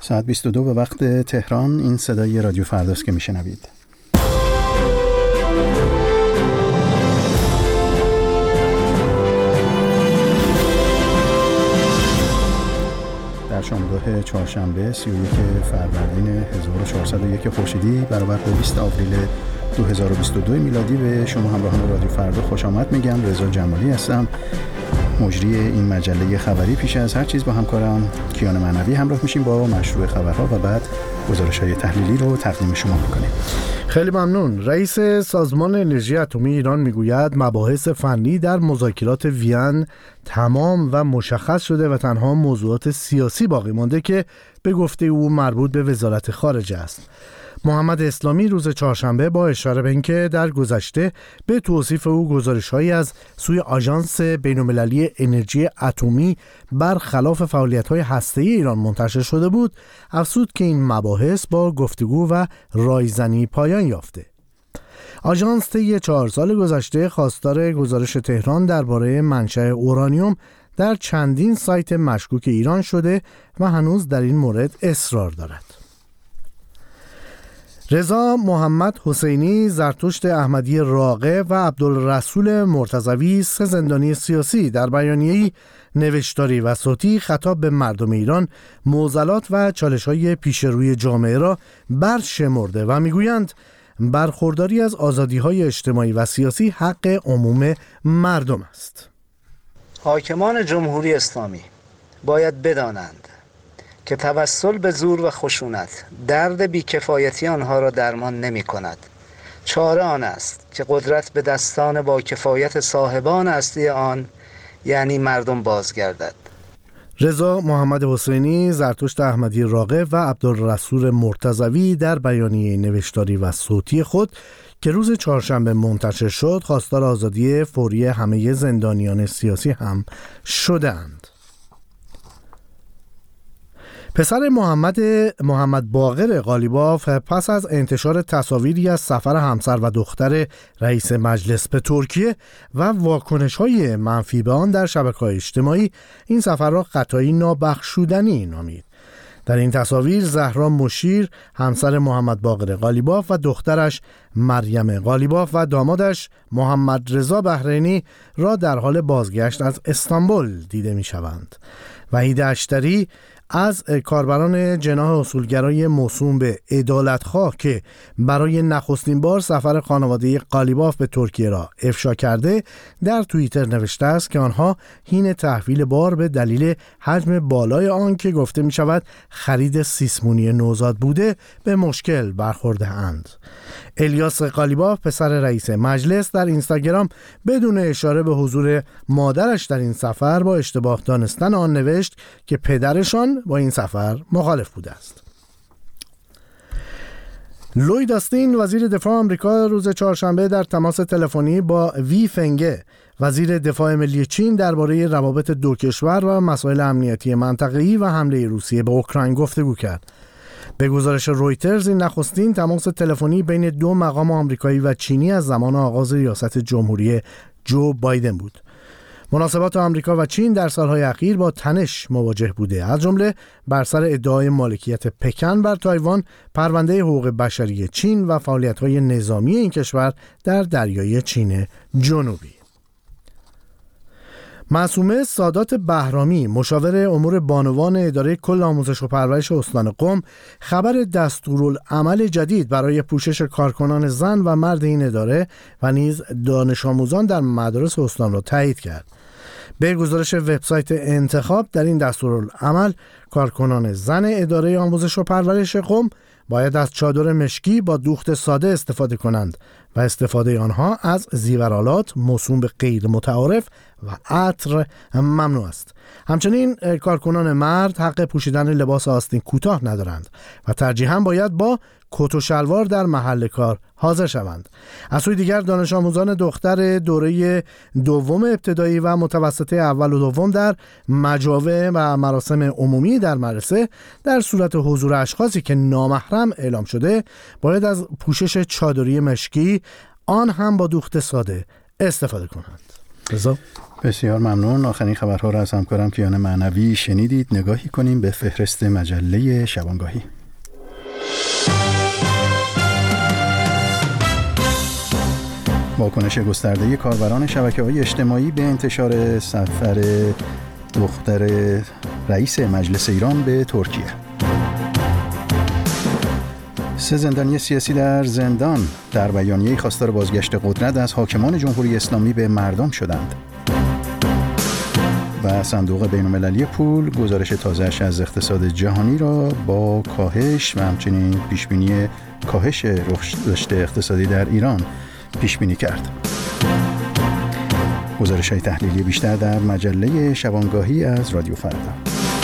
ساعت 22 به وقت تهران. این صدای رادیو فرداست که میشنوید. در شامگاه چهارشنبه 31 فروردین 1401 خورشیدی برابر با 20 آوریل 2022 میلادی به شما همراهان رادیو فردا خوش آمد میگم. رضا جمالی هستم، مجری این مجله خبری. پیش از هر چیز با همکارم کیان معنوی همراه میشیم با مشروع خبرها و بعد گزارش‌های تحلیلی رو تقدیم شما میکنیم. خیلی ممنون. رئیس سازمان انرژی اتمی ایران میگوید مباحث فنی در مذاکرات وین تمام و مشخص شده و تنها موضوعات سیاسی باقی مانده که به گفته او مربوط به وزارت خارجه است. محمد اسلامی روز چهارشنبه با اشاره به اینکه در گذشته به توصیف او گزارش‌هایی از سوی آژانس بین‌المللی انرژی اتمی برخلاف فعالیت‌های هسته‌ای ایران منتشر شده بود، افزود که این مباحث با گفتگو و رایزنی پایان یافته. آژانس طی 4 سال گذشته خواستار گزارش تهران درباره منشأ اورانیوم در چندین سایت مشکوک ایران شده و هنوز در این مورد اصرار دارد. رضا محمد حسینی، زرتشت احمدی راغب و عبدالرسول مرتضوی، 3 زندانی سیاسی، در بیانیه‌ای نوشتاری و صوتی خطاب به مردم ایران معضلات و چالش‌های پیش روی جامعه را برشمرده و می‌گویند برخورداری از آزادی‌های اجتماعی و سیاسی حق عموم مردم است. حاکمان جمهوری اسلامی باید بدانند که توسل به زور و خشونت درد بیکفایتی آنها را درمان نمی کند. چاره آن است که قدرت به دستان با کفایت صاحبان اصلی آن یعنی مردم بازگردد. رضا محمد حسینی، زرتشت احمدی راغب و عبدالرسول مرتضوی در بیانیه نوشتاری و صوتی خود که روز چهارشنبه منتشر شد خواستار آزادی فوری همه زندانیان سیاسی هم شدند. پسر محمد باقر قالیباف پس از انتشار تصاویری از سفر همسر و دختر رئیس مجلس به ترکیه و واکنش‌های منفی به آن در شبکه‌های اجتماعی این سفر را خطایی نابخشودنی نامید. در این تصاویر زهرا مشیر، همسر محمد باقر قالیباف و دخترش مریم قالیباف و دامادش محمد رضا بحرینی را در حال بازگشت از استانبول دیده می‌شوند. وحید اشتری از کاربران جناح اصولگرای موسوم به عدالتخواه که برای نخستین بار سفر خانواده قالیباف به ترکیه را افشا کرده در توییتر نوشته است که آنها حین تحویل بار به دلیل حجم بالای آن که گفته می شود خرید سیسمونی نوزاد بوده به مشکل برخورده اند. الیاس قالیباف پسر رئیس مجلس در اینستاگرام بدون اشاره به حضور مادرش در این سفر با اشتباه دانستن آن نوشت که پدرشان با این سفر مخالف بوده است. لوید آستین وزیر دفاع آمریکا روز چهارشنبه در تماس تلفنی با وی فنگه وزیر دفاع ملی چین درباره روابط دو کشور و مسائل امنیتی منطقه‌ای و حمله روسیه به اوکراین گفتگو کرد. به گزارش رویترز این نخستین تماس تلفنی بین 2 مقام آمریکایی و چینی از زمان آغاز ریاست جمهوری جو بایدن بود. مناسبات آمریکا و چین در سالهای اخیر با تنش مواجه بوده، از جمله بر سر ادعای مالکیت پکن بر تایوان، پرونده حقوق بشری چین و فعالیت‌های نظامی این کشور در دریای چین جنوبی. معصومه سادات بهرامی، مشاور امور بانوان اداره کل آموزش و پرورش استان قم، خبر دستورالعمل جدید برای پوشش کارکنان زن و مرد این اداره و نیز دانش آموزان در مدارس استان را تایید کرد. به گزارش وبسایت انتخاب در این دستورالعمل کارکنان زن اداره آموزش و پرورش قم باید از چادر مشکی با دوخت ساده استفاده کنند و استفاده آنها از زیورآلات موسوم به غیر متعارف و عطر ممنوع است. همچنین کارکنان مرد حق پوشیدن لباس آستین کوتاه ندارند و ترجیحاً باید با کت و شلوار در محل کار حاضر شوند. از سوی دیگر دانش آموزان دختر دوره دوم ابتدایی و متوسطه اول و دوم در مجاوع و مراسم عمومی در مدرسه در صورت حضور اشخاصی که نامحرم اعلام شده باید از پوشش چادری مشکی، آن هم با دوخت ساده، استفاده کنند. رضا. بسیار ممنون. آخرین خبرها را از همکارم کیان معنوی شنیدید. نگاهی کنیم به فهرست مجله شبانگاهی. واکنش گسترده کاربران شبکه‌های اجتماعی به انتشار سفر دختر رئیس مجلس ایران به ترکیه. 3 زندانی سیاسی در زندان در بیانیه‌ای خواستار بازگشت قدرت از حاکمان جمهوری اسلامی به مردم شدند. و صندوق بین‌المللی پول گزارش تازه‌اش از اقتصاد جهانی را با کاهش و همچنین پیشبینی کاهش رشد اقتصادی در ایران پیشبینی کرد. گزارش‌های تحلیلی بیشتر در مجله شبانگاهی از رادیو فردا.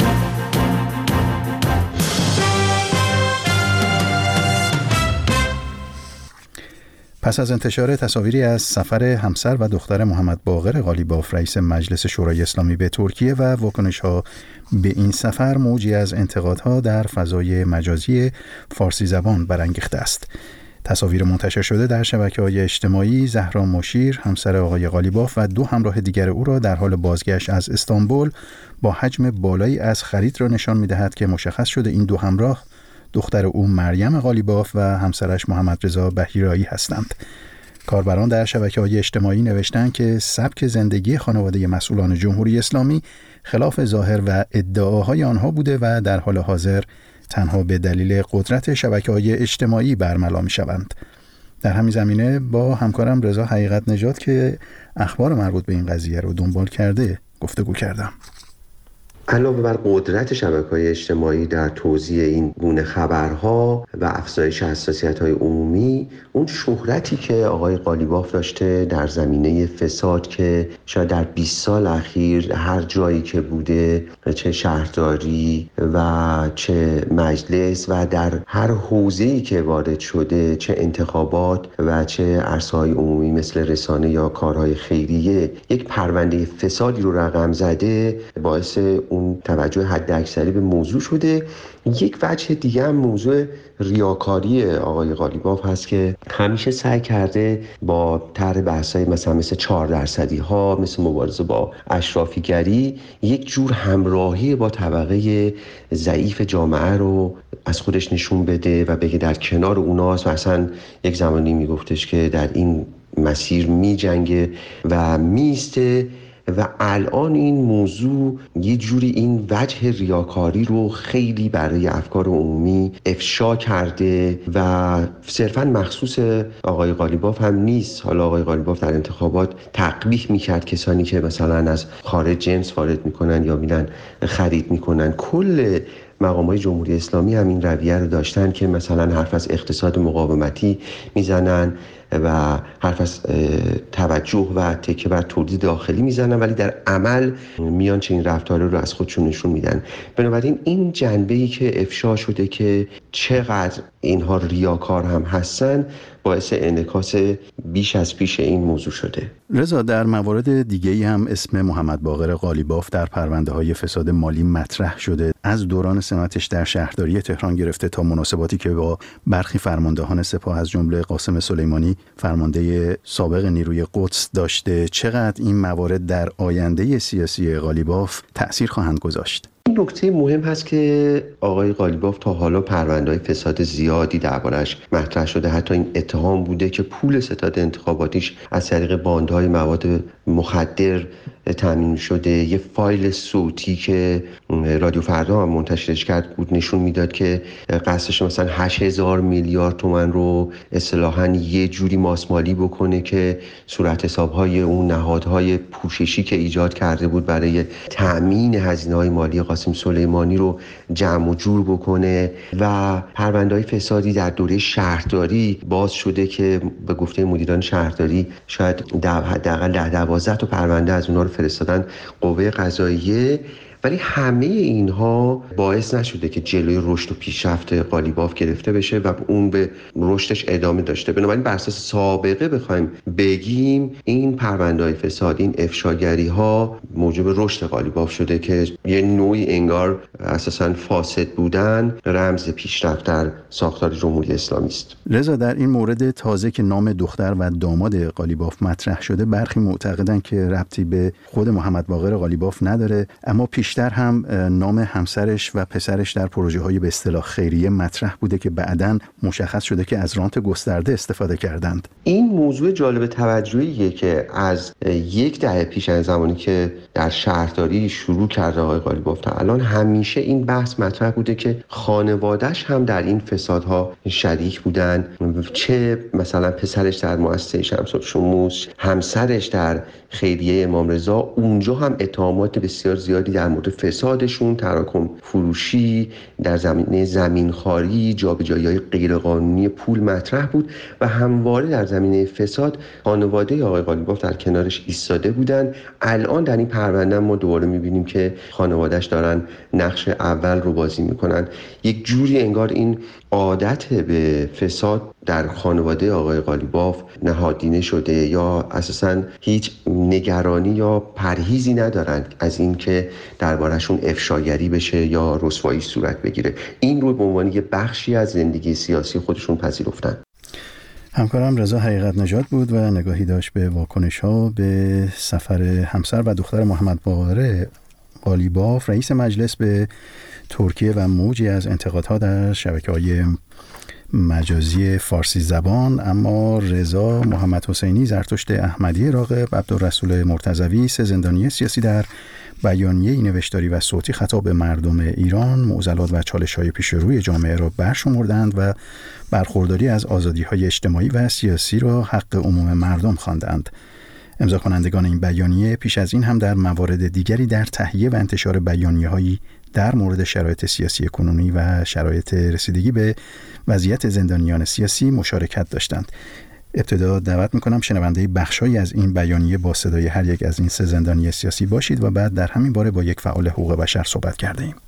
پس از انتشار تصاویری از سفر همسر و دختر محمد باقر قالیباف رئیس مجلس شورای اسلامی به ترکیه و واکنش‌ها به این سفر، موجی از انتقادها در فضای مجازی فارسی زبان برانگیخته است. تصاویر منتشر شده در شبکه‌های اجتماعی زهرا مشیر همسر آقای قالیباف و 2 همراه دیگر او را در حال بازگشت از استانبول با حجم بالایی از خرید را نشان می‌دهد که مشخص شده این 2 همراه دختر او مریم قالیباف و همسرش محمد رضا بحیرایی هستند. کاربران در شبکه‌های اجتماعی نوشتند که سبک زندگی خانواده مسئولان جمهوری اسلامی خلاف ظاهر و ادعاهای آنها بوده و در حال حاضر تنها به دلیل قدرت شبکه‌های اجتماعی برملا می‌شوند. در همین زمینه با همکارم رضا حقیقت نژاد که اخبار مربوط به این قضیه رو دنبال کرده گفتگو کردم. علاوه بر قدرت شبکه‌های اجتماعی در توزیع این گونه خبرها و افزایش حساسیت‌های عمومی، اون شهرتی که آقای قالیباف داشته در زمینه فساد که شاید در 20 سال اخیر هر جایی که بوده، چه شهرداری و چه مجلس و در هر حوزه‌ای که وارد شده، چه انتخابات و چه عرصه‌های عمومی مثل رسانه یا کارهای خیریه، یک پرونده فسادی رو رقم زده، باعث اون توجه حداکثری به موضوع شده. یک وجه دیگه هم موضوع ریاکاری آقای قالیباف هست که همیشه سعی کرده با طرح بحث‌های مثل 4% ها، مثل مبارزه با اشرافیگری، یک جور همراهی با طبقه ضعیف جامعه رو از خودش نشون بده و بگه در کنار اوناست و اصلا یک زمانی میگفتش که در این مسیر میجنگه و میسته. و الان این موضوع یه جوری این وجه ریاکاری رو خیلی برای افکار عمومی افشا کرده و صرفاً مخصوص آقای قالیباف هم نیست. حالا آقای قالیباف در انتخابات تقبیح میکرد کسانی که مثلا از خارج جنس وارد میکنن یا میرن خرید میکنن. کل مقامات جمهوری اسلامی هم این رویه رو داشتن که مثلا حرف از اقتصاد مقاومتی میزنن و حرف از توجه و تکیه بر تولید داخلی میزنن، ولی در عمل میان چنین رفتارا رو از خودشون نشون میدن. بنابراین این جنبه‌ای که افشا شده که چقدر اینها ریاکار هم هستن باعث انعکاس بیش از پیش این موضوع شده. رضا، در موارد دیگه‌ای هم اسم محمد باقر قالیباف در پرونده‌های فساد مالی مطرح شده. از دوران سمتش در شهرداری تهران گرفته تا مناسباتی که با برخی فرماندهان سپاه از جمله قاسم سلیمانی فرمانده سابق نیروی قدس داشته. چقدر این موارد در آینده سیاسی قالیباف تأثیر خواهند گذاشت؟ این نکته مهم هست که آقای قالیباف تا حالا پرونده‌های فساد زیادی دربارش مطرح شده. حتی این اتهام بوده که پول ستاد انتخاباتیش از طریق باندهای مواد مخدر تامین شده. یه فایل صوتی که رادیو فردا هم منتشرش کرد بود نشون میداد که قصدش مثلا 8000 میلیارد تومان رو اصطلاحاً یه جوری ماسمالی بکنه که صورت حساب‌های اون نهادهای پوششی که ایجاد کرده بود برای تأمین هزینه‌های مالی قاسم سلیمانی رو جمع و جور بکنه. و پرونده‌های فسادی در دوره شهرداری باز شده که به گفته مدیران شهرداری شاید حداقل 10-12 تا پرونده از اونها رو فرستادن قوه قضاییه ولی همه اینها باعث نشده که جلوی رشد و پیشرفت قالیباف گرفته بشه و اون به رشدش ادامه داشته. بنابراین بر اساس سابقه بخوایم بگیم این پرونده‌های فساد، این افشاگری‌ها موجب رشد قالیباف شده که یه نوعی انگار اساساً فاسد بودن رمز پیشرفت در ساختار جمهوری اسلامی است. رضا، در این مورد تازه که نام دختر و داماد قالیباف مطرح شده، برخی معتقدن که ربطی به خود محمد باقر قالیباف نداره، اما پیشتر هم نام همسرش و پسرش در پروژه‌های به اصطلاح خیریه مطرح بوده که بعداً مشخص شده که از رانت گسترده استفاده کردند. این موضوع جالب توجهیه که از یک دهه پیش، از زمانی که در شهرداری شروع کرده آقای قالیباف تا الان، همیشه این بحث مطرح بوده که خانواده‌اش هم در این فسادها شریک بودن، چه مثلا پسرش در مؤسسه شمس‌الشموس، همسرش در خیریه امام رضا، اونجا هم اتهامات بسیار زیادی در مورد فسادشون، تراکم فروشی، در زمینه زمینخواری، جابجایی‌های غیرقانونی پول مطرح بود و همواره در زمینه فساد خانواده آقای قالیباف در کنارش ایستاده بودن. الان در این پرونده ما دوباره می‌بینیم که خانواده‌اش دارن نقش اول رو بازی می‌کنن. یک جوری انگار این عادت به فساد در خانواده آقای قالیباف نهادینه شده یا اساساً هیچ نگرانی یا پرهیزی ندارن از این که دربارشون افشاگری بشه یا رسوایی صورت بگیره. این رو به عنوان یه بخشی از زندگی سیاسی خودشون پذیرفتن. همکارم رضا حقیقت نژاد بود و نگاهی داشت به واکنش‌ها به سفر همسر و دختر محمد باقر قالیباف رئیس مجلس به ترکیه و موجی از انتقادها در شبکه‌های مجازی فارسی زبان. اما رضا محمد حسینی، زرتشت احمدی راغب، عبدالرسول مرتضوی، سه زندانی سیاسی در بیانیه نوشتاری و صوتی خطاب به مردم ایران معضلات و چالش‌های پیش روی جامعه را برشمردند و برخورداری از آزادی‌های اجتماعی و سیاسی را حق عموم مردم خواندند. امضا کنندگان این بیانیه پیش از این هم در موارد دیگری در تهیه و انتشار بیانیه‌هایی در مورد شرایط سیاسی کنونی و شرایط رسیدگی به وضعیت زندانیان سیاسی مشارکت داشتند. ابتدا دعوت میکنم شنونده بخشایی از این بیانیه با صدای هر یک از این سه زندانی سیاسی باشید و بعد در همین باره با یک فعال حقوق بشر صحبت کرده ایم.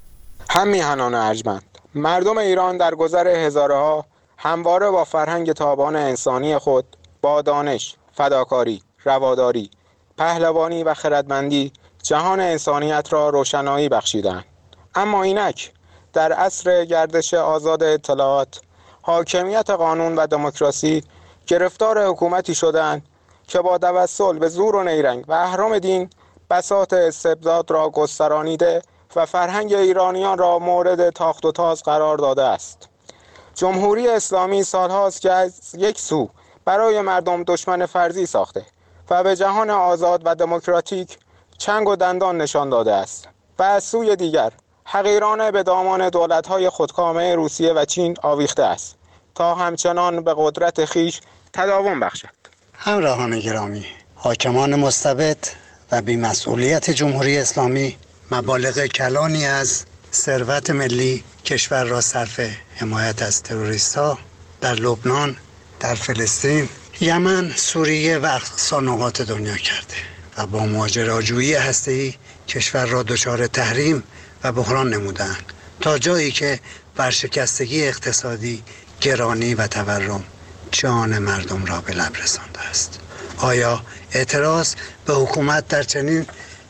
هم میهنان ارجمند، مردم ایران در گذر هزارها همواره با فرهنگ تابان انسانی خود با دانش، فداکاری، رواداری، پهلوانی و خردمندی جهان انسانیت را روشنایی بخشیدند. اما اینک در عصر گردش آزاد اطلاعات، حاکمیت قانون و دموکراسی گرفتار حکومتی شدند که با توسل به زور و نیرنگ و اهرام دین بساط استبداد را گسترانیده و فرهنگ ایرانیان را مورد تاخت و تاز قرار داده است. جمهوری اسلامی سالهاست که از یک سو برای مردم دشمن فرضی ساخته و به جهان آزاد و دموکراتیک چنگ و دندان نشان داده است و از سوی دیگر حقیرانه به دامان دولت‌های خودکامه روسیه و چین آویخته است تا همچنان به قدرت خیش تداوم بخشد. همراهان گرامی، حاکمان مستبد و بی‌مسئولیت جمهوری اسلامی مبالغ کلانی از ثروت ملی کشور را صرف حمایت از تروریست‌ها در لبنان، در فلسطین، یمن، سوریه و اقصا نقاط دنیا کرده و با ماجراجویی هسته‌ای کشور را دچار تحریم و بحران نمودند تا جایی که ورشکستگی اقتصادی، گرانی و تورم جان مردم را به لب رسانده است. آیا اعتراض به حکومت در چنین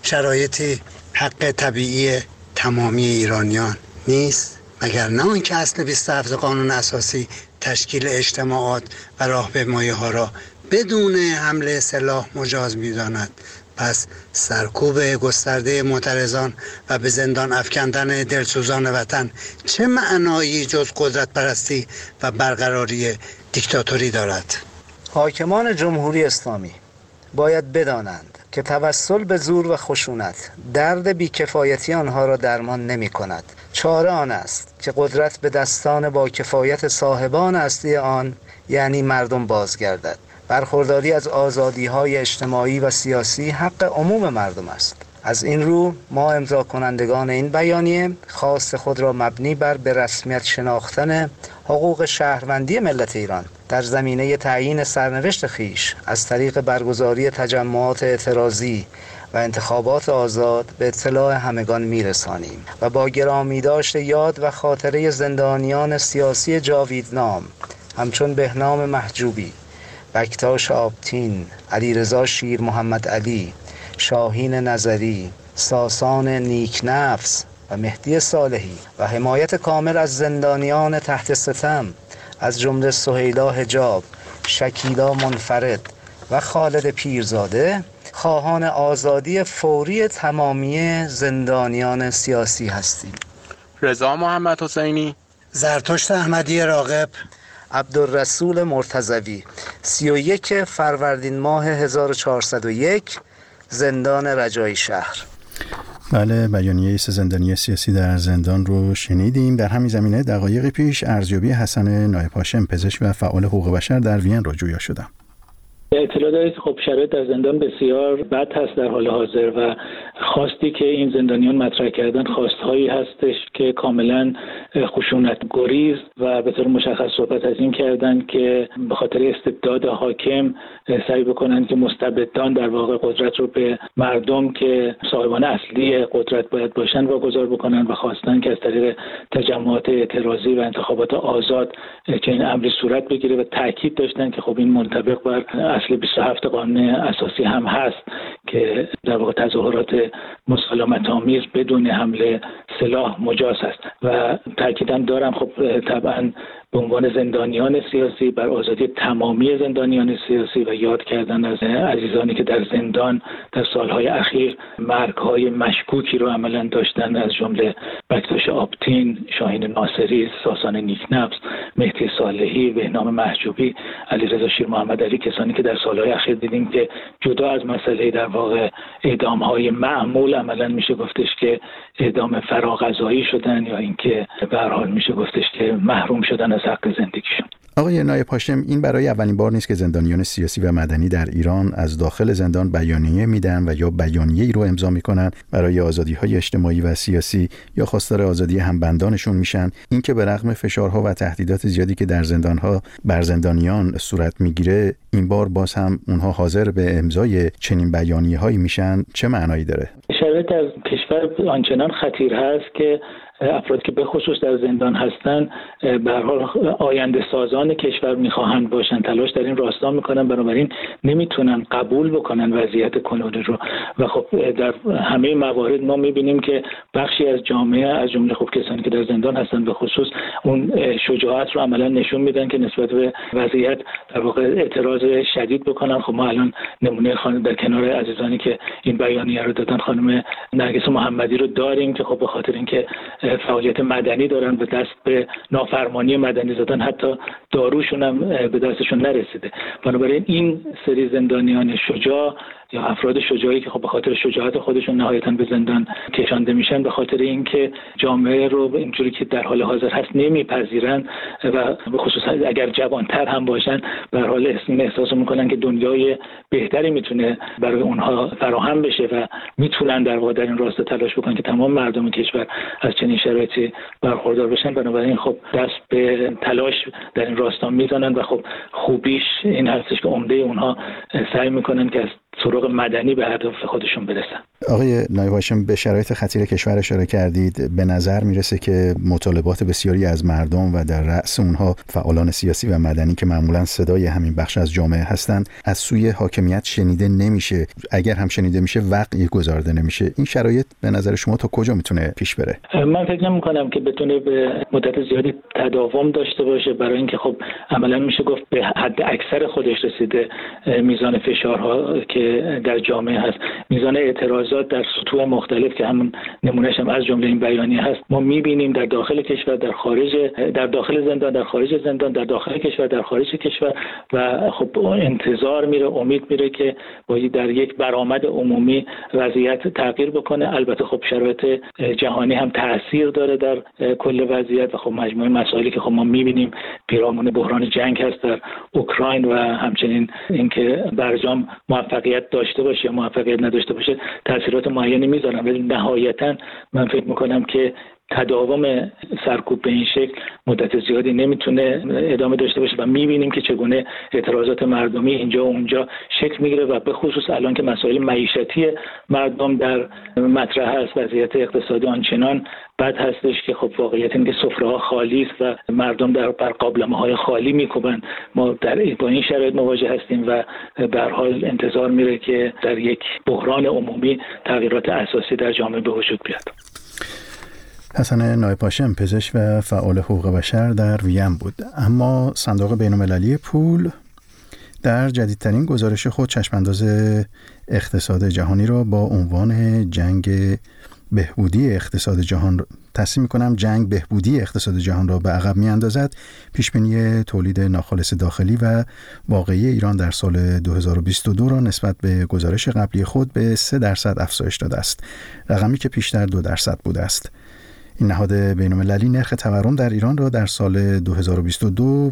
شرایطی حق طبیعی تمامی ایرانیان نیست؟ مگر نه آنکه اصل 27 قانون اساسی تشکیل اجتماعات و راهپیمایی‌ها را بدون حمله سلاح مجاز می‌داند؟ پس سرکوب گسترده معترضان و به زندان افکندن دلسوزان وطن چه معنایی جز قدرت پرستی و برقراری دیکتاتوری دارد؟ حاکمان جمهوری اسلامی باید بدانند که توسل به زور و خشونت درد بیکفایتی آنها را درمان نمی کند. چاره آن است که قدرت به دستان با کفایت صاحبان اصلی آن یعنی مردم بازگردد. برخورداری از آزادی‌های اجتماعی و سیاسی حق عموم مردم است. از این رو ما امضا کنندگان این بیانیه خواست خود را مبنی بر به رسمیت شناختن حقوق شهروندی ملت ایران در زمینه تعیین سرنوشت خیش از طریق برگزاری تجمعات اعتراضی و انتخابات آزاد به اطلاع همگان میرسانیم و با گرامی داشت یاد و خاطره زندانیان سیاسی جاویدنام همچون بهنام محجوبی، بکتاش آبتین، علیرضا شیر محمد علی، شاهین نظری، ساسان نیکنفس و مهدی صالحی و حمایت کامل از زندانیان تحت ستم از جمله سهیلا حجاب، شکیلا منفرد و خالد پیرزاده خواهان آزادی فوری تمامی زندانیان سیاسی هستیم. رضا محمد حسینی، زرتشت احمدی راغب، عبدالرسول مرتضوی، 31 فروردین ماه 1401، زندان رجایی شهر. بله، بیانیه 3 زندانی سیاسی در زندان رو شنیدیم. در همین زمینه دقایق پیش ارزیابی حسن نایب هاشم، پزشک و فعال حقوق بشر در وین رو جویا شدم. اطلاع دارید خب شرایط در زندان بسیار بد هست در حال حاضر و خواستی که این زندانیان مطرح کردن خواستهایی هستش که کاملا خشونت گریز و به طور مشخص صحبت از این کردن که به خاطر استبداد حاکم سعی بکنن که مستبدان در واقع قدرت رو به مردم که صاحبان اصلی قدرت باید باشن واگذار بکنن و خواستن که از طریق تجمعات اعتراضی و انتخابات آزاد چنین امری صورت بگیره و تاکید داشتن که خب این منطبق بر اصل 27 قانون اساسی هم هست که در واقع تظاهرات مسالمت آمیز بدون حمله سلاح مجاز است و تاکیدم دارم خب طبعا به عنوان زندانیان سیاسی بر آزادی تمامی زندانیان سیاسی و یاد کردن از عزیزانی که در زندان در سالهای اخیر مرگ‌های مشکوکی رو عملاً داشتن، از جمله بکتاش آبتین، شاهین ناصری، ساسان نیکنفس، مهدی صالحی، بهنام محجوبی، علیرضا شیر محمد علی، کسانی که در سالهای اخیر دیدیم که جدا از مسئله در واقع اعدام‌های معمول عملاً میشه گفتش که اعدام فراغذایی شدن یا اینکه به هر حال میشه گفتش که محروم شدن از حق زندگیشون. آقای نایب هاشم، این برای اولین بار نیست که زندانیان سیاسی و مدنی در ایران از داخل زندان بیانیه میدن و یا بیانیه‌ای رو امضا میکنن برای آزادی‌های اجتماعی و سیاسی یا خواستار آزادی همبندانشون میشن. این که به رغم فشارها و تهدیدات زیادی که در زندان‌ها بر زندانیان صورت میگیره، این بار باز هم اونها حاضر به امضای چنین بیانیه‌هایی میشن، چه معنایی داره؟ شرایط از کشور آنچنان خطیر هست که افرادی که به خصوص در زندان هستند به هر حال آینده سازان کشور میخواهند باشند، تلاش در این راستا میکنن، بنابراین نمیتونن قبول بکنن وضعیت کنونی رو و خب در همه موارد ما میبینیم که بخشی از جامعه از جمله خب کسانی که در زندان هستند به خصوص اون شجاعت رو عملا نشون میدن که نسبت به وضعیت در واقع اعتراض شدید بکنن. خب ما الان نمونه خانم در کنار عزیزانی که این بیانیه رو دادن خانم نرگس محمدی رو داریم که خب به خاطر اینکه فعالیت مدنی دارن و دست به نافرمانی مدنی زدن، حتی داروشون هم به دستشون نرسیده. بنابراین این سری زندانیان شجاع یا افراد شجاعی که خب به خاطر شجاعت خودشون نهایتاً به زندان کشانده میشن، به خاطر اینکه جامعه رو اینجوری که در حال حاضر هست نمیپذیرن و به خصوص اگر جوانتر هم باشن به هر حال این احساس میکنن که دنیای بهتری میتونه برای اونها فراهم بشه و میتونن در واقع در این راستا تلاش بکنن که تمام مردم کشور از چنین شرایطی برخوردار بشن. بنابراین خب دست به تلاش در این راستا میزنن و خب خوبیش این هستش که عمده اونها سعی میکنن که از طرق مدنی به هدف خودشون برسن. آقای نایب هاشم، به شرایط خطیر کشور اشاره کردید. به نظر میرسه که مطالبات بسیاری از مردم و در رأس اونها فعالان سیاسی و مدنی که معمولا صدای همین بخش از جامعه هستند از سوی حاکمیت شنیده نمیشه. اگر هم شنیده میشه وقعی گذارده نمیشه. این شرایط به نظر شما تا کجا میتونه پیش بره؟ من فکر نمی‌کنم که بتونه به مدت زیادی تداوم داشته باشه، برای اینکه خب عملا میشه گفت به حد اکثر خودش رسیده میزان فشارها که در جامعه هست، میزان اعتراضات در سطوح مختلف که همون نمونهش هم از جمله این بیانیه هست. ما می‌بینیم در داخل کشور، در خارج، در داخل زندان، در خارج زندان، در داخل کشور، در خارج کشور و خب انتظار میره، امید میره که با در یک برآمد عمومی وضعیت تغییر بکنه. البته خب شرایط جهانی هم تاثیر داره در کل وضعیت و خب مجموعه مسائلی که خب ما می‌بینیم پیرامون بحران جنگ هست در اوکراین و همچنین اینکه برجام موفقیت داشته باشه یا موفقیت نداشته باشه تاثیرات معینی میذارن، ولی نهایتاً من فکر میکنم که تداوم سرکوب به این شکل مدت زیادی نمیتونه ادامه داشته باشه و میبینیم که چگونه اعتراضات مردمی اینجا و اونجا شکل میگیره و به خصوص الان که مسائل معیشتی مردم در مطرح است، وضعیت اقتصادی آنچنان بد هستش که خب واقعیت اینه که سفره‌ها خالی است و مردم بر قابلمه‌های خالی میکوبن. ما با این شرایط مواجه هستیم و به هر حال انتظار میره که در یک بحران عمومی تغییرات اساسی در جامعه به وجود بیاد. حسن نایپاشم، پزشک و فعال حقوق بشر در وین بود. اما صندوق بین‌المللی پول در جدیدترین گزارش خود چشمانداز اقتصاد جهانی را با عنوان جنگ بهبودی اقتصاد جهان را به عقب می‌اندازد. پیشبینی تولید ناخالص داخلی و واقعی ایران در سال 2022 را نسبت به گزارش قبلی خود به 3% افزایش داده است، رقمی که پیشتر 2% بوده است. این نهاد بین‌المللی نرخ تورم در ایران را در سال 2022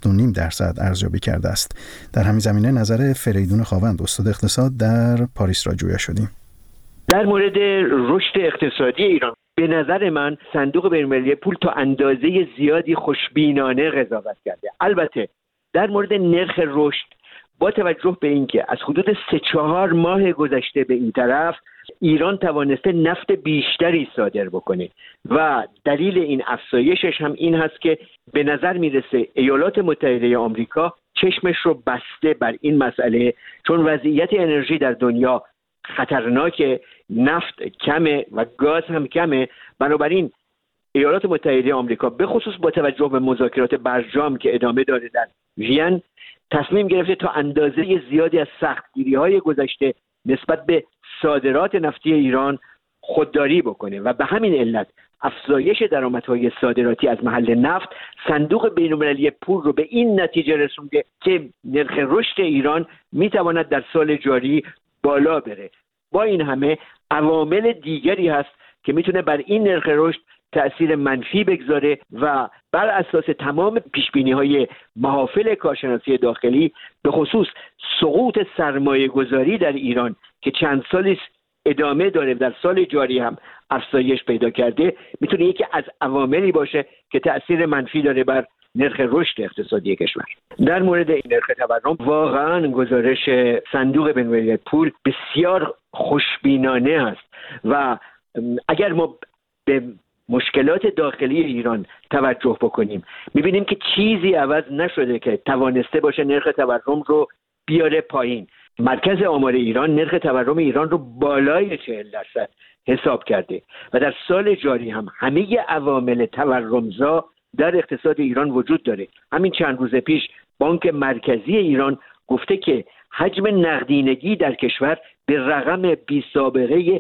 27.5% ارزیابی کرده است. در همین زمینه نظر فریدون خاوند، استاد اقتصاد در پاریس را جویا شدیم. در مورد رشد اقتصادی ایران به نظر من صندوق بین‌المللی پول تا اندازه زیادی خوشبینانه قضاوت کرده. البته در مورد نرخ رشد با توجه به اینکه از حدود 3-4 ماه گذشته به این طرف ایران توانسته نفت بیشتری صادر بکنه و دلیل این افزایشش هم این هست که به نظر میرسه ایالات متحده آمریکا چشمش رو بسته بر این مسئله، چون وضعیت انرژی در دنیا خطرناکه، نفت کمه و گاز هم کمه. بنابراین ایالات متحده آمریکا به خصوص با توجه به مذاکرات برجام که ادامه داره در وین تصمیم گرفته تا اندازه زیادی از سختگیری‌های گذشته نسبت به صادرات نفتی ایران خودداری بکنه و به همین علت افزایش درآمدهای صادراتی از محل نفت صندوق بین‌المللی پول رو به این نتیجه رسونده که نرخ رشد ایران میتواند در سال جاری بالا بره. با این همه عوامل دیگری هست که میتونه بر این نرخ رشد تأثیر منفی بگذاره و بر اساس تمام پیشبینی‌های محافل کارشناسی داخلی به خصوص سقوط سرمایه گذاری در ایران که چند سالی ادامه داره، در سال جاری هم افزایش پیدا کرده، میتونه یکی از عواملی باشه که تأثیر منفی داره بر نرخ رشد اقتصادی کشور. در مورد این نرخ تورم واقعا گزارش صندوق بین‌المللی پول بسیار خوشبینانه است و اگر ما به مشکلات داخلی ایران توجه بکنیم میبینیم که چیزی عوض نشده که توانسته باشه نرخ تورم رو بیاره پایین. مرکز آمار ایران نرخ تورم ایران رو بالای 40% حساب کرده و در سال جاری هم همه عوامل تورمزا در اقتصاد ایران وجود داره. همین چند روز پیش بانک مرکزی ایران گفته که حجم نقدینگی در کشور به رقم بی سابقه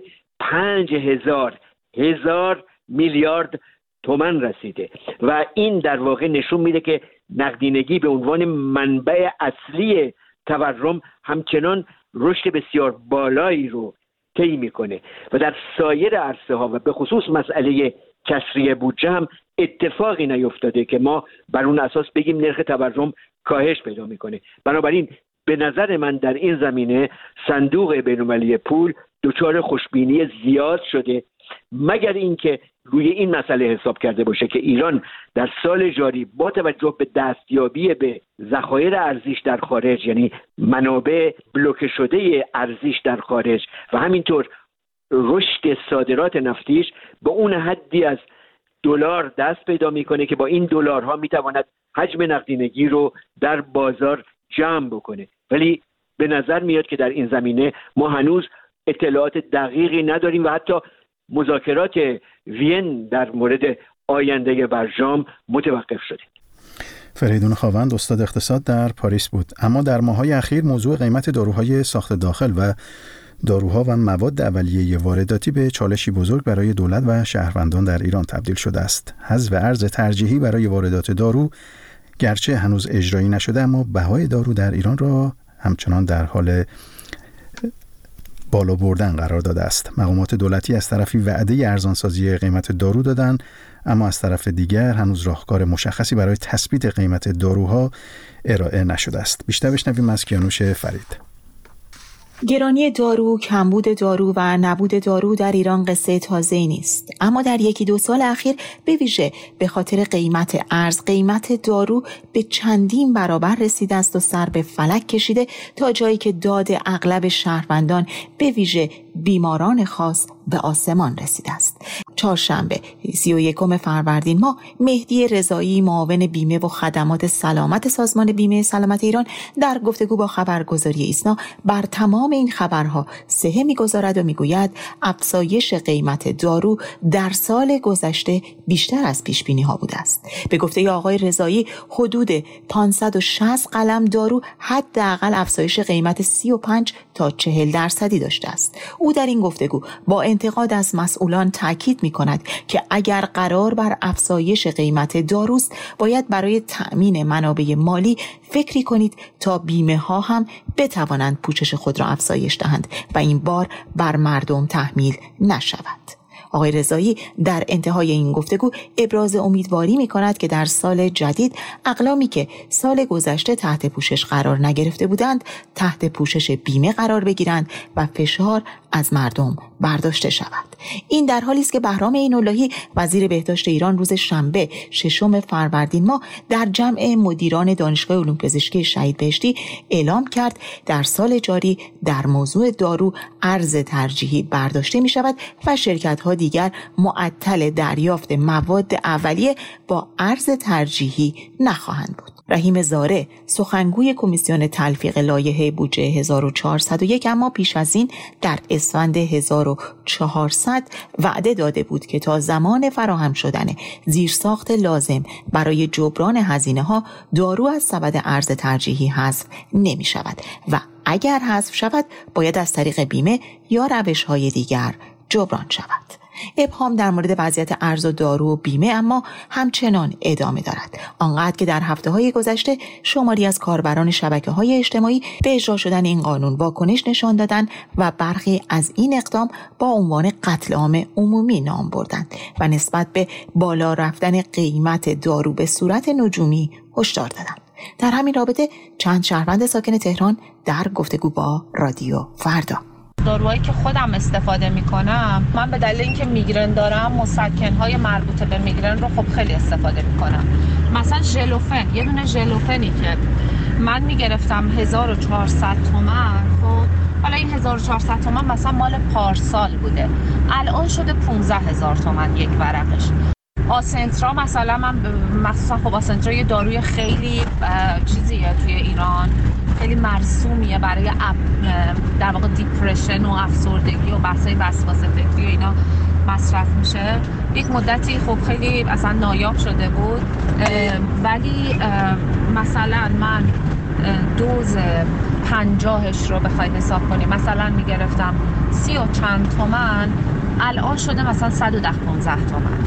5,000 میلیارد تومان رسیده و این در واقع نشون میده که نقدینگی به عنوان منبع اصلی تورم همچنان رشد بسیار بالایی رو طی میکنه و در سایر عرصه ها و به خصوص مسئله کسری بودجه هم اتفاقی نیفتاده که ما بر اون اساس بگیم نرخ تورم کاهش پیدا میکنه. بنابراین به نظر من در این زمینه صندوق بین‌المللی پول دچار خوشبینی زیاد شده، مگر اینکه روی این مسئله حساب کرده باشه که ایران در سال جاری با توجه به دستیابی به ذخایر ارزیش در خارج، یعنی منابع بلوکه شده ارزیش در خارج و همینطور رشد صادرات نفتیش به اون حدی از دلار دست پیدا میکنه که با این دلارها میتواند حجم نقدینگی رو در بازار جمع بکنه. ولی به نظر میاد که در این زمینه ما هنوز اطلاعات دقیقی نداریم و حتی مذاکرات وین در مورد آینده برجام متوقف شده. فریدون خاوند، استاد اقتصاد در پاریس بود. اما در ماه‌های اخیر موضوع قیمت داروهای ساخت داخل و داروها و مواد اولیه وارداتی به چالشی بزرگ برای دولت و شهروندان در ایران تبدیل شده است. حذف ارز ترجیحی برای واردات دارو گرچه هنوز اجرایی نشده، اما بهای دارو در ایران را همچنان در حال بالا بردن قرار داده است. مقامات دولتی از طرفی وعده ارزانسازی قیمت دارو دادن، اما از طرف دیگر هنوز راهکار مشخصی برای تثبیت قیمت داروها ارائه نشده است. بیشتر بشنویم از کیانوش فرید. گرانی دارو، کمبود دارو و نبود دارو در ایران قصه تازه‌ای نیست، اما در 1-2 سال اخیر به ویژه به خاطر قیمت ارز، قیمت دارو به چندین برابر رسیده است و سر به فلک کشیده تا جایی که داد اغلب شهروندان به ویژه بیماران خاص به آسمان رسیده است. چهارشنبه 31 فروردین ماه مهدی رضایی، معاون بیمه و خدمات سلامت سازمان بیمه سلامت ایران، در گفتگو با خبرگزاری ایسنا بر تمام این خبرها صحه می‌گذارد و می‌گوید افزایش قیمت دارو در سال گذشته بیشتر از پیش‌بینی‌ها بوده است. به گفته آقای رضایی حدود 560 قلم دارو حداقل افزایش قیمت 35 تا 40% داشته است. او در این گفتگو با انتقاد از مسئولان تاکید می‌کند که اگر قرار بر افزایش قیمت داروست، باید برای تأمین منابع مالی فکری کنید تا بیمه ها هم بتوانند پوشش خود را افزایش دهند و این بار بر مردم تحمیل نشود. آقای رضایی در انتهای این گفتگو ابراز امیدواری می کند که در سال جدید اقلامی که سال گذشته تحت پوشش قرار نگرفته بودند تحت پوشش بیمه قرار بگیرند و فشار از مردم برداشته شود. این در حالی است که بهرام عین‌اللهی وزیر بهداشت ایران روز شنبه 6 فروردین ماه در جمع مدیران دانشگاه علوم پزشکی شهید بهشتی اعلام کرد در سال جاری در موضوع دارو ارز ترجیحی برداشته می شود و شرکت‌ها دیگر معطل دریافت مواد اولیه با ارز ترجیحی نخواهند بود. رحیم زاره، سخنگوی کمیسیون تلفیق لایحه بودجه 1401، اما پیش از این در اسفند 1400 وعده داده بود که تا زمان فراهم شدن زیرساخت لازم برای جبران هزینه‌ها دارو از سبد ارز ترجیحی حذف نمی شود و اگر حذف شود باید از طریق بیمه یا روش‌های دیگر جبران شود. ابهام در مورد وضعیت ارز و دارو و بیمه اما همچنان ادامه دارد، آنقدر که در هفته‌های گذشته شماری از کاربران شبکه‌های اجتماعی به اجرا شدن این قانون واکنش نشان دادند و برخی از این اقدام با عنوان قتل عام عمومی نام بردند و نسبت به بالا رفتن قیمت دارو به صورت نجومی هشدار دادند. در همین رابطه چند شهروند ساکن تهران در گفتگو با رادیو فردا: داروهایی که خودم استفاده میکنم، من به دلیل اینکه میگرن دارم مسکنهای مربوطه به میگرن رو خب خیلی استفاده میکنم. مثلا ژلوفن، یه دونه ژلوفنی که من میگرفتم 1400 تومان، خب حالا این 1400 تومان مثلا مال پارسال بوده، الان شده 15000 تومان یک ورقش. آسنترا مثلا من مخصوصا خب آسنترا یه داروی خیلی چیزیه توی ایران، خیلی مرسومیه برای در واقع دیپرشن و افسردگی و بحثای وسواس فکری و اینا مصرف میشه. یک مدتی خب خیلی اصلا نایاب شده بود، ولی مثلا من دوز 50ش رو بخوای حساب کنی مثلا میگرفتم 30 و چند تومن، الان شده مثلا 115 تومن.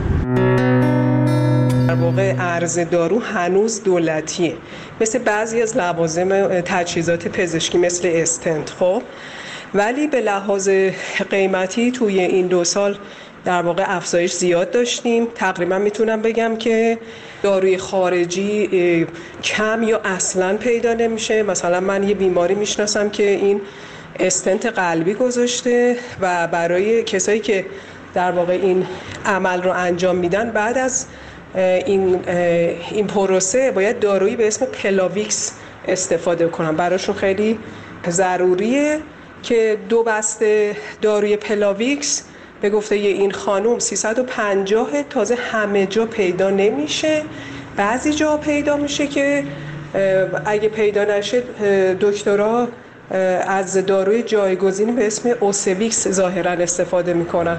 در واقع ارز دارو هنوز دولتیه، مثل بعضی از لوازم تجهیزات پزشکی مثل استنت، خب ولی به لحاظ قیمتی توی این 2 سال در واقع افزایش زیاد داشتیم. تقریبا میتونم بگم که داروی خارجی کم یا اصلاً پیدا نمیشه. مثلا من یه بیماری میشناسم که این استنت قلبی گذاشته و برای کسایی که در واقع این عمل رو انجام میدن بعد از این پروسه باید دارویی به اسم پلاویکس استفاده کنن. براشون خیلی ضروریه که 2 بسته داروی پلاویکس به گفته این خانم 350 تازه همه جا پیدا نمیشه، بعضی جا پیدا میشه که اگه پیدا نشه دکترها از داروی جایگزینی به اسم اوسویکس ظاهرا استفاده میکنن.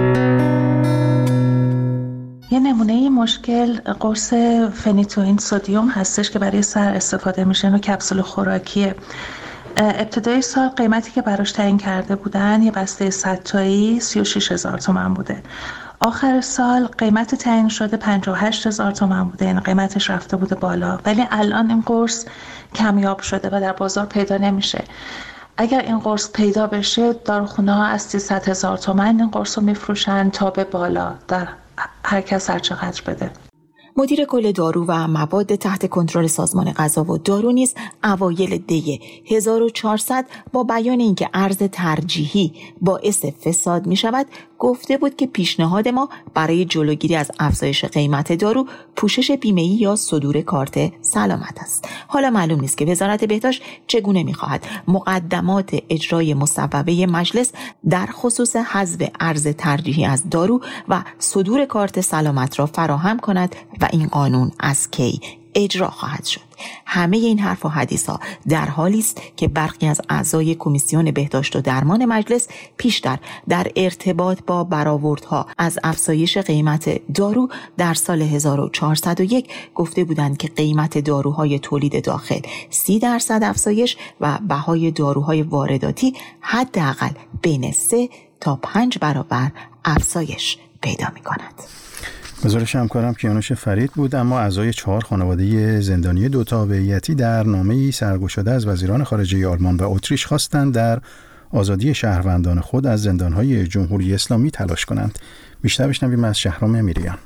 یه نمونه این مشکل قرص فنیتوئین سدیم هستش که برای سر استفاده میشه و کپسول خوراکیه. ابتدای سال قیمتی که براش تعیین کرده بودن یه بسته 100 تایی 36000 تومان بوده. آخر سال قیمت تعیین شده 58000 تومان بوده، یعنی قیمتش رفته بوده بالا، ولی الان این قرص کمیاب شده و در بازار پیدا نمیشه. اگر این قرص پیدا بشه داروخونه‌ها از 300000 تومان این قرص رو میفروشن تا به بالا، در هر کس هر چقدر بده. مدیر کل دارو و مواد تحت کنترل سازمان غذا و دارو نیز اوایل دی 1400 با بیان اینکه ارز ترجیحی باعث فساد می شود گفته بود که پیشنهاد ما برای جلوگیری از افزایش قیمت دارو پوشش بیمه‌ای یا صدور کارت سلامت است. حالا معلوم نیست که وزارت بهداشت چگونه می‌خواهد مقدمات اجرای مصوبه مجلس در خصوص حذف ارز ترجیحی از دارو و صدور کارت سلامت را فراهم کند و این قانون از کی اجرا خواهد شد. همه این حرف و حدیث‌ها در حالی است که برخی از اعضای کمیسیون بهداشت و درمان مجلس پیشتر در ارتباط با برآوردها از افزایش قیمت دارو در سال 1401 گفته بودند که قیمت داروهای تولید داخل 30% افزایش و بهای داروهای وارداتی حداقل بین 3 تا 5 برابر افزایش پیدا می‌کند. گزارش همکارم کیانوش فرید بود. اما اعضای 4 خانواده زندانی دو تابعیتی در نامه‌ای سرگشاده از وزیران خارجه آلمان و اتریش خواستند در آزادی شهروندان خود از زندان‌های جمهوری اسلامی تلاش کنند. بیشتر بشنویم از شهرام امیریان.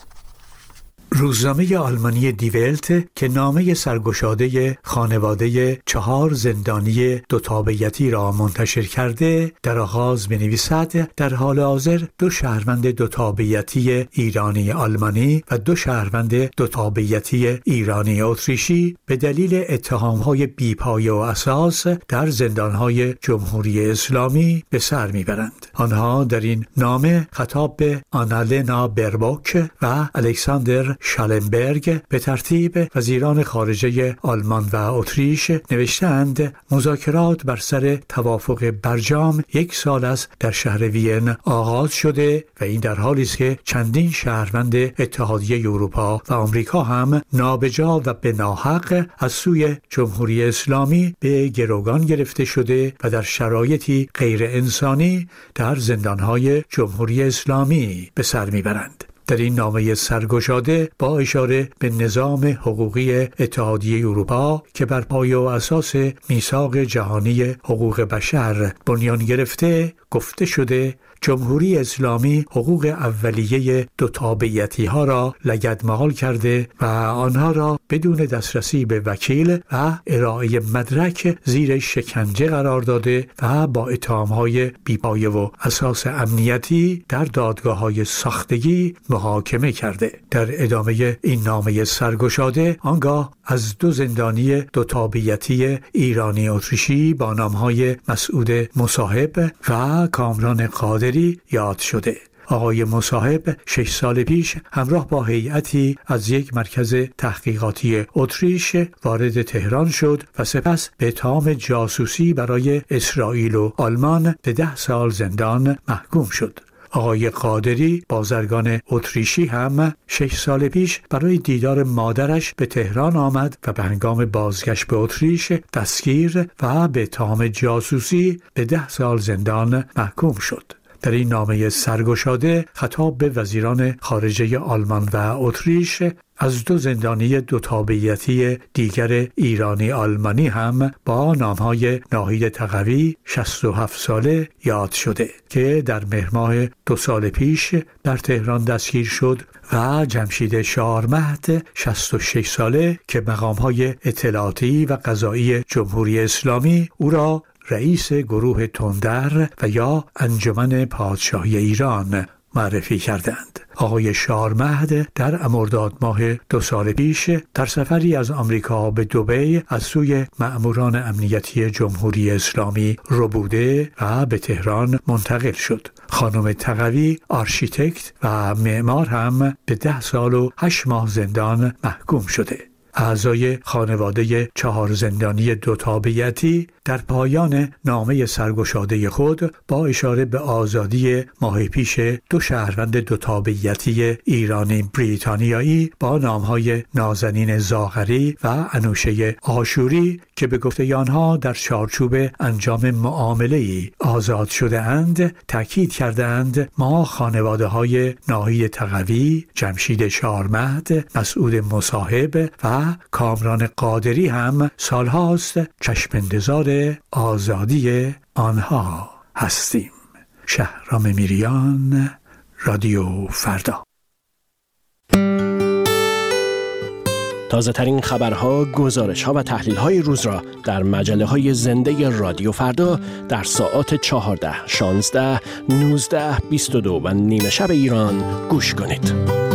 روزنامه آلمانی دی ولت که نامه سرگشاده خانواده 4 زندانی دو تابعیتی را منتشر کرده در آغاز می‌نویسد در حال حاضر 2 شهروند دو تابعیتی ایرانی آلمانی و 2 شهروند دو تابعیتی ایرانی اتریشی به دلیل اتهام‌های بی‌پایه و اساس در زندان‌های جمهوری اسلامی به سر می‌برند. آنها در این نامه خطاب به آنالنا بربوک و الکساندر شالنبرگ به ترتیب وزیران خارجه آلمان و اتریش نوشتند مذاکرات بر سر توافق برجام 1 سال است در شهر وین آغاز شده و این در حالی است که چندین شهروند اتحادیه اروپا و آمریکا هم نابجا و به ناحق از سوی جمهوری اسلامی به گروگان گرفته شده و در شرایطی غیر انسانی در زندانهای جمهوری اسلامی به سر میبرند. در این نامه سرگشاده با اشاره به نظام حقوقی اتحادیه اروپا که بر پایه و اساس میثاق جهانی حقوق بشر بنیان گرفته گفته شده جمهوری اسلامی حقوق اولیه دو تابعیتی ها را لگدمال کرده و آنها را بدون دسترسی به وکیل و ارائه مدرک زیر شکنجه قرار داده و با اتهام‌های بی‌پایه و اساس امنیتی در دادگاه‌های ساختگی محاکمه کرده. در ادامه این نامه سرگشاده آنگاه از 2 زندانی دو تابعیتی ایرانی اتریشی با نام‌های مسعود مصاحب و کامران قادری یاد شده. آقای مصاحب 6 سال پیش همراه با هیئتی از یک مرکز تحقیقاتی اتریش وارد تهران شد و سپس به اتهام جاسوسی برای اسرائیل و آلمان به 10 سال زندان محکوم شد. آقای قادری بازرگان اتریشی هم 6 سال پیش برای دیدار مادرش به تهران آمد و به هنگام بازگشت به اتریش دستگیر و به اتهام جاسوسی به 10 سال زندان محکوم شد. در این نامه سرگشاده خطاب به وزیران خارجه آلمان و اتریش از 2 زندانی دو تابعیتی دیگر ایرانی آلمانی هم با نامهای ناهید تقوی 67 ساله یاد شده که در مهر ماه 2 سال پیش در تهران دستگیر شد و جمشید شارمهد 66 ساله که مقامهای اطلاعاتی و قضایی جمهوری اسلامی او را رئیس گروه تندر و یا انجمن پادشاهی ایران معرفی کردند. آقای شارمهد در مرداد ماه 2 سال پیش در سفری از آمریکا به دبی از سوی مأموران امنیتی جمهوری اسلامی ربوده و به تهران منتقل شد. خانم تقوی آرشیتکت و معمار هم به 10 سال و 8 ماه زندان محکوم شده. اعضای خانواده 4 زندانی دو تابعیتی در پایان نامه سرگشاده خود با اشاره به آزادی ماه پیش 2 شهروند دو تابعیتی ایرانی بریتانیایی با نامهای نازنین زاغری و انوشه آشوری که به گفته آنها در چارچوب انجام معامله‌ای آزاد شده اند تاکید کردند ما خانواده های ناهید تقوی، جمشید شارمهد، مسعود مصاحب و کامران قادری هم سالهاست چشم انتظار آزادی آنها هستیم. شهرام میریان، رادیو فردا. تازه ترین خبرها، گزارش‌ها و تحلیل‌های روز را در مجله‌های زنده رادیو فردا در ساعات 14، 16، 19، 22 و نیمه شب ایران گوش کنید.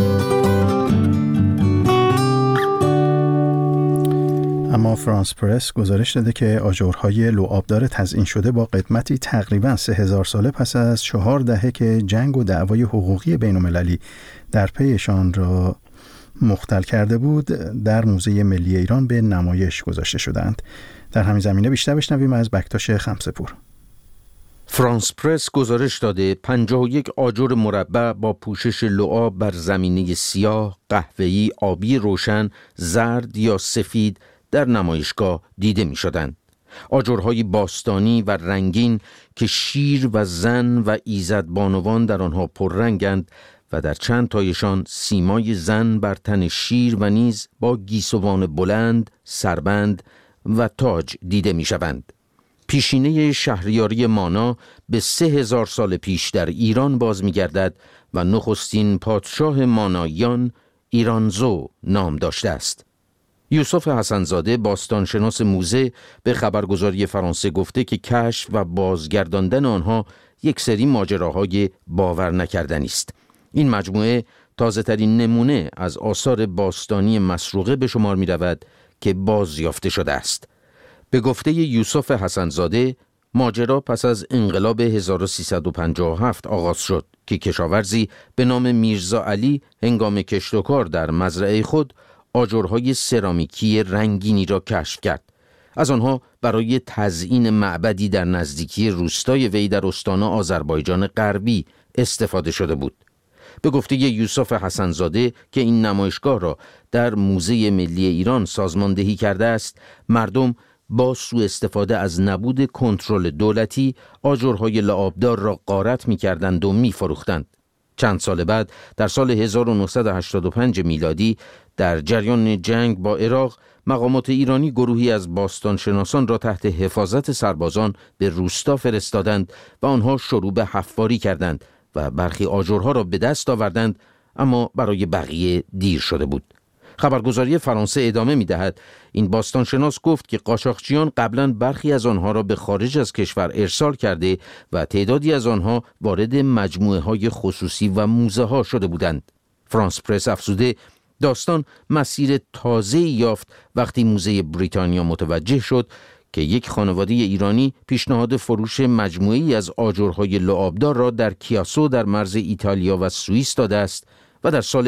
اما فرانس پرس گزارش داده که آجرهای لوآبدار تزیین شده با قدمتی تقریباً 3000 ساله پس از 4 دهه که جنگ و دعوای حقوقی بین‌المللی در پیشان را مختل کرده بود، در موزه ملی ایران به نمایش گذاشته شدند. در همین زمینه بیشتر بشنویم از بکتاش خمسه‌پور. فرانس پرس گزارش داده 51 آجر مربع با پوشش لعاب بر زمینه سیاه، قهوه‌ای، آبی روشن، زرد یا سفید در نمایشگاه دیده می شدند. آجرهای باستانی و رنگین که شیر و زن و ایزدبانوان در آنها پررنگند و در چند تایشان سیمای زن بر تن شیر و نیز با گیسوان بلند، سربند و تاج دیده می شوند. پیشینه شهریاری مانا به 3000 سال پیش در ایران باز می گردد و نخستین پادشاه ماناییان ایرانزو نام داشته است. یوسف حسن‌زاده باستانشناس موزه به خبرگزاری فرانسه گفته که کشف و بازگرداندن آنها یک سری ماجراهای باور نکردنی است. این مجموعه تازه‌ترین نمونه از آثار باستانی مسروقه به شمار می‌رود که بازیافته شده است. به گفته یوسف حسن‌زاده، ماجرا پس از انقلاب 1357 آغاز شد که کشاورزی به نام میرزا علی هنگام کشت و کار در مزرعه خود آجرهای سرامیکی رنگینی را کشف کرد. از آنها برای تزیین معبدی در نزدیکی روستای وی در استان آذربایجان غربی استفاده شده بود. به گفته یوسف حسن‌زاده که این نمایشگاه را در موزه ملی ایران سازماندهی کرده است، مردم با سوء استفاده از نبود کنترل دولتی آجرهای لعابدار را غارت می‌کردند و می‌فروختند. چند سال بعد در سال 1985 میلادی در جریان جنگ با عراق، مقامات ایرانی گروهی از باستانشناسان را تحت حفاظت سربازان به روستا فرستادند و آنها شروع به حفاری کردند و برخی آجرها را به دست آوردند، اما برای بقیه دیر شده بود. خبرگزاری فرانسه ادامه می‌دهد این باستانشناس گفت که قاچاقچیان قبلاً برخی از آنها را به خارج از کشور ارسال کرده و تعدادی از آنها وارد مجموعه‌های خصوصی و موزه‌ها شده بودند. فرانس پرس افزوده داستان مسیر تازه‌ای یافت وقتی موزه بریتانیا متوجه شد که یک خانواده ایرانی پیشنهاد فروش مجموعه‌ای از آجرهای لعابدار را در کیاسو در مرز ایتالیا و سوئیس داده است و در سال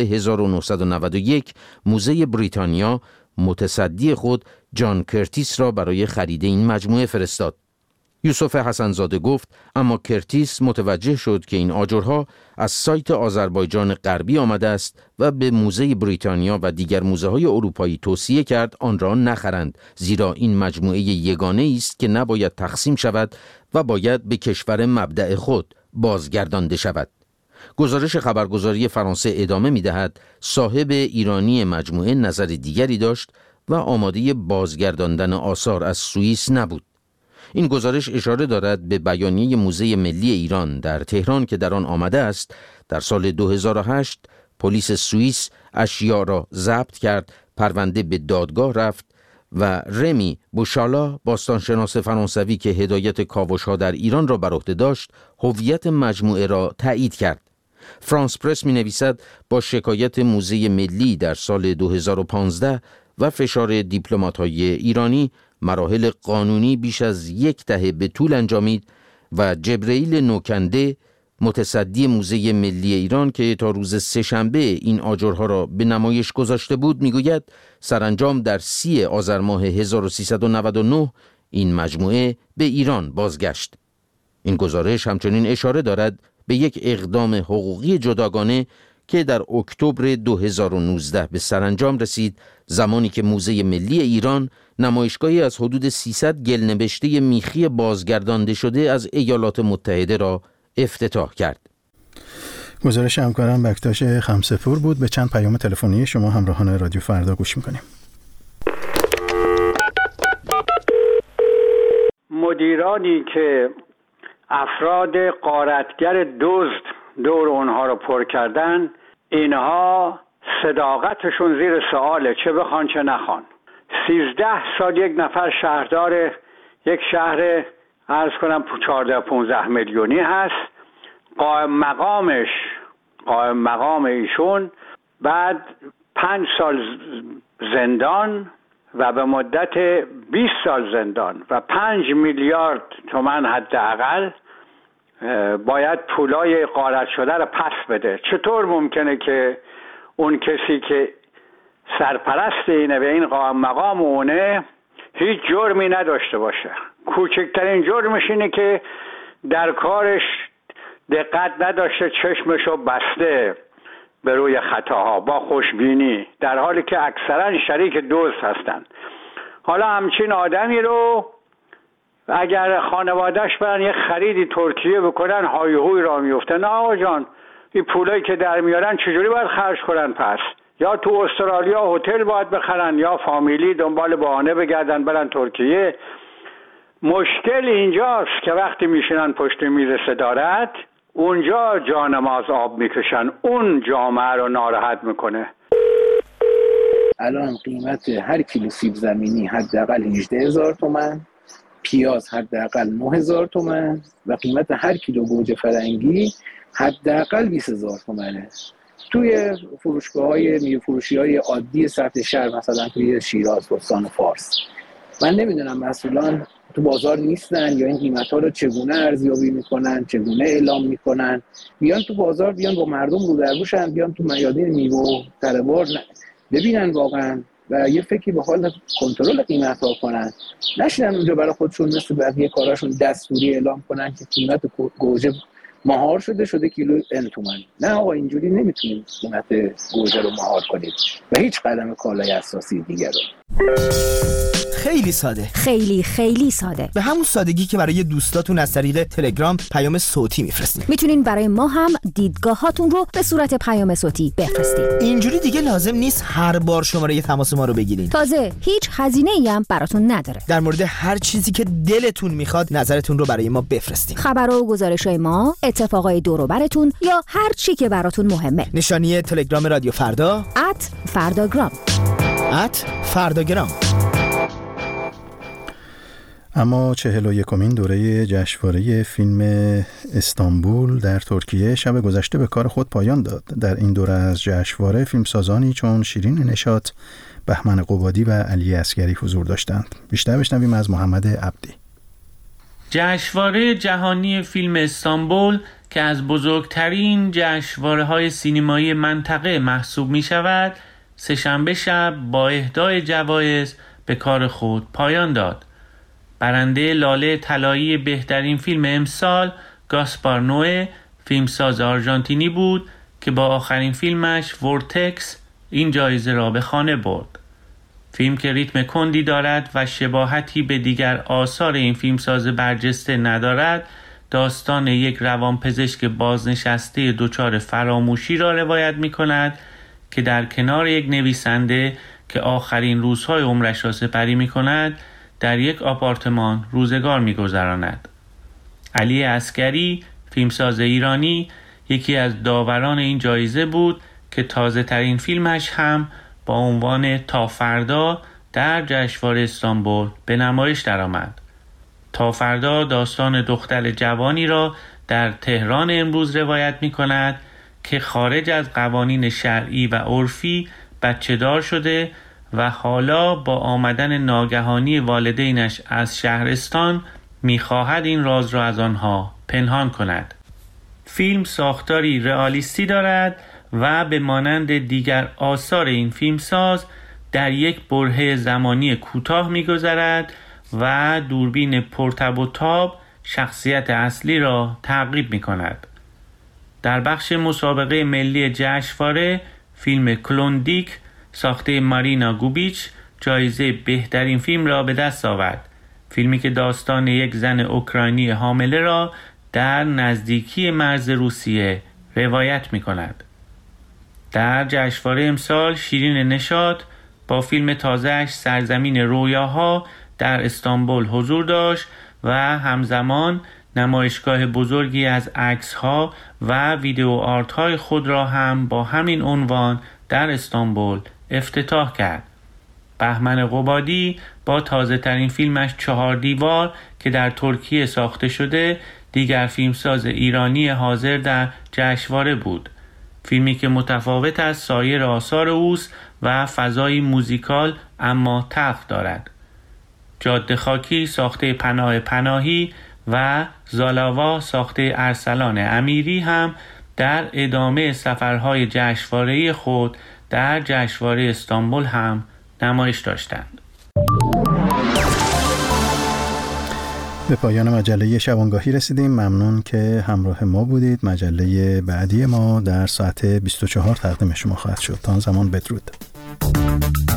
1991 موزه بریتانیا متصدی خود جان کرتیس را برای خرید این مجموعه فرستاد. یوسف حسن‌زاده گفت اما کرتیس متوجه شد که این آجرها از سایت آذربایجان غربی آمده است و به موزه بریتانیا و دیگر موزه‌های اروپایی توصیه کرد آن را نخرند، زیرا این مجموعه یگانه است که نباید تقسیم شود و باید به کشور مبدأ خود بازگردانده شود. گزارش خبرگزاری فرانسه ادامه می‌دهد صاحب ایرانی مجموعه نظر دیگری داشت و آماده بازگرداندن آثار از سوئیس نبود. این گزارش اشاره دارد به بیانیه موزه ملی ایران در تهران که در آن آمده است در سال 2008 پلیس سوئیس اشیا را ضبط کرد، پرونده به دادگاه رفت و رمی بوشالا باستانشناس فرانسوی که هدایت کاوش‌ها در ایران را بر عهده داشت هویت مجموعه را تایید کرد. فرانس پرس می‌نویسد با شکایت موزه ملی در سال 2015 و فشار دیپلمات‌های ایرانی مراحل قانونی بیش از 10 دهه به طول انجامید و جبرئیل نوکنده متصدی موزه ملی ایران که تا روز سه‌شنبه این آجرها را به نمایش گذاشته بود میگوید سرانجام در 30 آذر ماه 1399 این مجموعه به ایران بازگشت. این گزارش همچنین اشاره دارد به یک اقدام حقوقی جداگانه که در اکتبر 2019 به سرانجام رسید، زمانی که موزه ملی ایران نمایشگاهی از حدود 300 گلنوشته میخی بازگردانده شده از ایالات متحده را افتتاح کرد. گزارش همکارم بکتاش خمسه‌پور بود. به چند پیام تلفنی شما همراهان رادیو فردا گوش میکنیم. مدیرانی که افراد غارتگر دزد دور اونها رو پر کردن، اینها صداقتشون زیر سؤاله، چه بخوان چه نخوان. 13 سال یک نفر شهردار یک شهر عرض کنم 14-15 میلیونی هست، قائم مقام ایشون بعد 5 سال زندان و به مدت 20 سال زندان و 5 میلیارد تومان حداقل باید پولای غارت شده رو پس بده. چطور ممکنه که اون کسی که سرپرست اینه و این قائم مقام اونه هیچ جرمی نداشته باشه؟ کوچکترین جرمش اینه که در کارش دقت نداشته، چشمشو بسته به روی خطاها با خوشبینی، در حالی که اکثرا شریک دوست هستن. حالا همچین آدمی رو اگر خانوادهش برن یه خریدی ترکیه بکنن هایهوی را میفته. نه آقا جان، این پولایی که در میارن چجوری باید خرج کنن؟ پس یا تو استرالیا هتل باید بخرن یا فامیلی دنبال بهانه بگردن برن ترکیه. مشکل اینجاست که وقتی میشینن پشت میز صدارت اونجا جانماز آب میکشن، اون جامعه رو ناراحت میکنه. الان قیمت هر کیلو سیب زمینی حداقل 18,000 تومان، پیاز حداقل 9,000 تومان و قیمت هر کیلو گوجه فرنگی حداقل 20,000 تومانه. توی فروشگاه‌های میوه فروشی‌های عادی سطح شهر، مثلا توی شیراز، استان فارس، من نمیدونم مسئولان تو بازار نیستن یا این قیمت‌ها رو چگونه ارزیابی میکنن، چگونه اعلام میکنن. بیان تو بازار، بیان با مردم رو در رو شن، بیان تو میادین میوه تره‌بار ببینن واقعا و یه فکری به حال کنترل قیمت‌ها کنن. نشینن اونجا برای خودشون مثل بقیه کاراشون دستوری اعلام کنن که قیمت گوجه مهار شده کیلو N تومان. نه آقا، اینجوری نمیتونید قیمت گوجه رو مهار کنید و هیچ قدم کالای اساسی دیگر رو. خیلی ساده، خیلی ساده، به همون سادگی که برای دوستاتون از طریق تلگرام پیام صوتی میفرستید. میتونین برای ما هم دیدگاهاتون رو به صورت پیام صوتی بفرستید. اینجوری دیگه لازم نیست هر بار شماره تماس ما رو بگیرین. تازه هیچ هزینه‌ای هم براتون نداره. در مورد هر چیزی که دلتون میخواد نظرتون رو برای ما بفرستید. خبرها و گزارش‌های ما، اتفاقای دور و براتون یا هر چی که براتون مهمه. نشانی تلگرام رادیو فردا @فرداگرام. @فرداگرام. اما 41مین دوره جشنواره فیلم استانبول در ترکیه شب گذشته به کار خود پایان داد. در این دوره از جشنواره فیلمسازانی چون شیرین نشاط، بهمن قبادی و علی عسگری حضور داشتند. بیشتر بشنویم از محمد عبدی. جشنواره جهانی فیلم استانبول که از بزرگترین جشنواره‌های سینمایی منطقه محسوب می شود، سه‌شنبه شب با اهدای جوایز به کار خود پایان داد. برنده لاله طلایی بهترین فیلم امسال گاسپار نوئه، فیلمساز آرژانتینی بود که با آخرین فیلمش ورتکس این جایزه را به خانه برد. فیلم که ریتم کندی دارد و شباهتی به دیگر آثار این فیلمساز برجسته ندارد، داستان یک روانپزشک بازنشسته دچار فراموشی را روایت می کند که در کنار یک نویسنده که آخرین روزهای عمرش را سپری می کند در یک آپارتمان روزگار می‌گذراند. علی عسگری، فیلمساز ایرانی، یکی از داوران این جایزه بود که تازه‌ترین فیلمش هم با عنوان تا فردا در جشنواره استانبول به نمایش درآمد. تا فردا داستان دختر جوانی را در تهران امروز روایت می‌کند که خارج از قوانین شرعی و عرفی بچه‌دار شده و حالا با آمدن ناگهانی والدینش از شهرستان می‌خواهد این راز را از آنها پنهان کند. فیلم ساختاری رئالیستی دارد و به مانند دیگر آثار این فیلمساز در یک برهه زمانی کوتاه می‌گذرد و دوربین پرتب و تاب شخصیت اصلی را تعقیب می‌کند. در بخش مسابقه ملی جشنواره فیلم کلوندیک ساخته مارینا گوبیچ جایزه بهترین فیلم را به دست آورد. فیلمی که داستان یک زن اوکراینی حامله را در نزدیکی مرز روسیه روایت می کند. در جشنواره امسال شیرین نشاط با فیلم تازه‌اش سرزمین رویاها در استانبول حضور داشت و همزمان نمایشگاه بزرگی از عکس‌ها و ویدیو آرت‌های خود را هم با همین عنوان در استانبول افتتاح کرد. بهمن قبادی با تازه ترین فیلمش 4 دیوار که در ترکیه ساخته شده دیگر فیلمساز ایرانی حاضر در جشنواره بود. فیلمی که متفاوت از سایر آثار اوست و فضایی موزیکال اما تلخ دارد. جاده خاکی ساخته پناه پناهی و زالاوا ساخته ارسلان امیری هم در ادامه سفرهای جشنواره‌ای خود در جشنواره استانبول هم نمایش داشتند. به پایان مجله شبانگاهی رسیدیم. ممنون که همراه ما بودید. مجله بعدی ما در ساعت 24 تقدیم شما خواهد شد. تا آن زمان بدرود.